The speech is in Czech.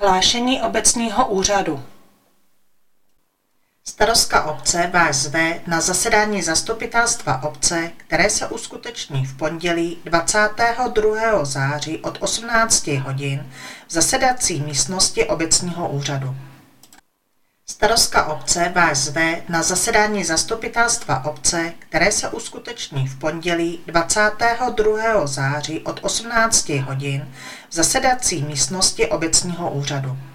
Hlášení obecního úřadu. Starostka obce vás zve na zasedání zastupitelstva obce, které se uskuteční v pondělí 22. září od 18 hodin v zasedací místnosti obecního úřadu. Starostka obce vás zve na zasedání zastupitelstva obce, které se uskuteční v pondělí 22. září od 18 hodin v zasedací místnosti obecního úřadu.